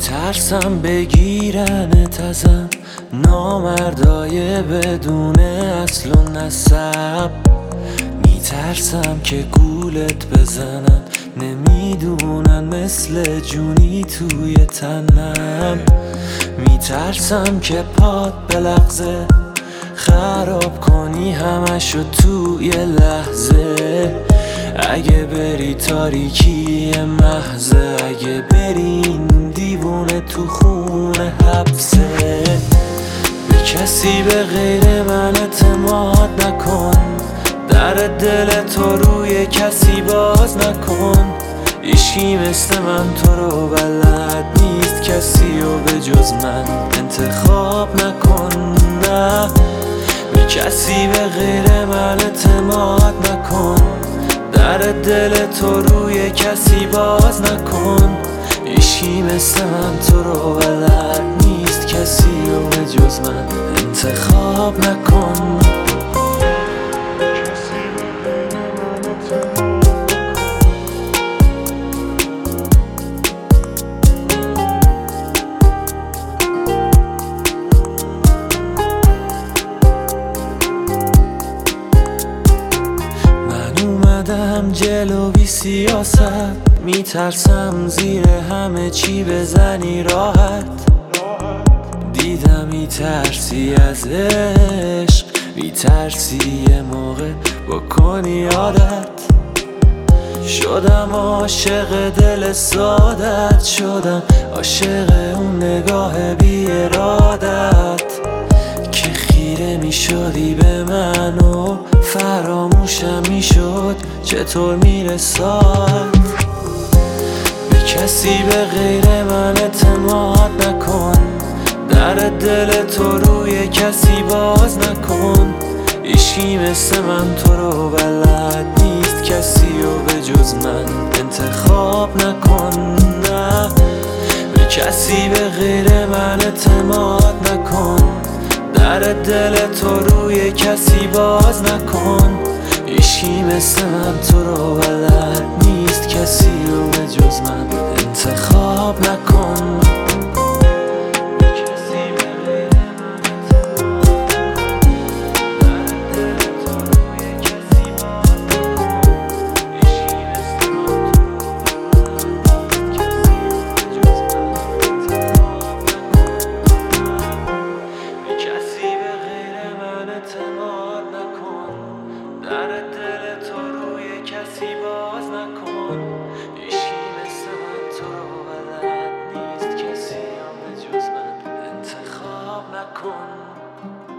میترسم بگیرنت ازم، نامردای بدون اصل و نسب. میترسم که گولت بزنن، نمیدونن مثل جونی توی تنم. میترسم که پات بلغزه، خراب کنی همشو توی لحظه. اگه بری تاریکی محضه، اگه بری این دیوونه تو خونه حبسه. به کسی به غیر من اعتماد نکن، در دل تو روی کسی باز نکن. هیچکی مثل من تو رو بلد نیست، کسی رو به جز من انتخاب نکن. نه به کسی به غیر من اعتماد نکن، در دل تو روی کسی باز نکن. هیچکی مثل من تو رو بلد نیست، کسی رو به جز من انتخاب نکن. اومدم جلو بی سیاست، میترسم زیر همه چی بزنی راحت. دیدم میترسی از عشق، میترسی یه موقع بکنی عادت. شدم عاشق دل سادت، شدم عاشق اون نگاه بی ارادت که خیره میشدی به من و فراموشم میشد چطور میرساد. به کسی به غیر من اعتماد نکن، در دل تو روی کسی باز نکن. هیچکی مثل من تو رو بلد نیست، کسی رو به جز من انتخاب نکن. نه به کسی به غیر من اعتماد نکن، در دل تو روی کسی باز نکن. هیچکی مثل من تو رو بلد نیست، کسی رو به جز من انتخاب نکن. در دل تو روی کسی باز نکن. هیچکی مثل من تو رو بلد نیست، کسی هم به جز من انتخاب نکن.